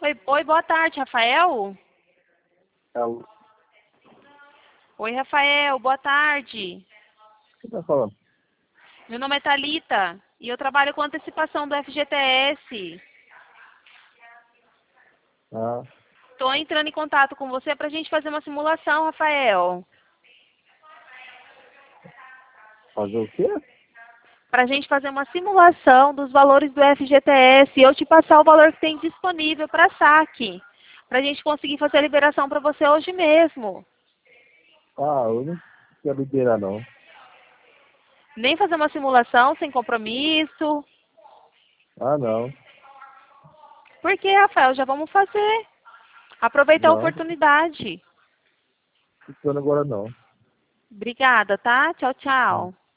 Oi, boa tarde, Rafael. O Oi, Rafael, boa tarde. que você tá falando? Meu nome é Thalita e eu trabalho com antecipação do FGTS. Ah, Estou entrando em contato com você para a gente fazer uma simulação, Rafael. fazer o quê? Para a gente fazer uma simulação dos valores do FGTS e eu te passar o valor que tem disponível para saque. Para a gente conseguir fazer a liberação para você hoje mesmo. Ah, eu não quero liberar, não. Nem fazer uma simulação sem compromisso. Ah, não. Por que, Rafael? Já vamos fazer. Aproveitar a Não, oportunidade. não funciona agora, não. Obrigada, tá? Tchau, tchau.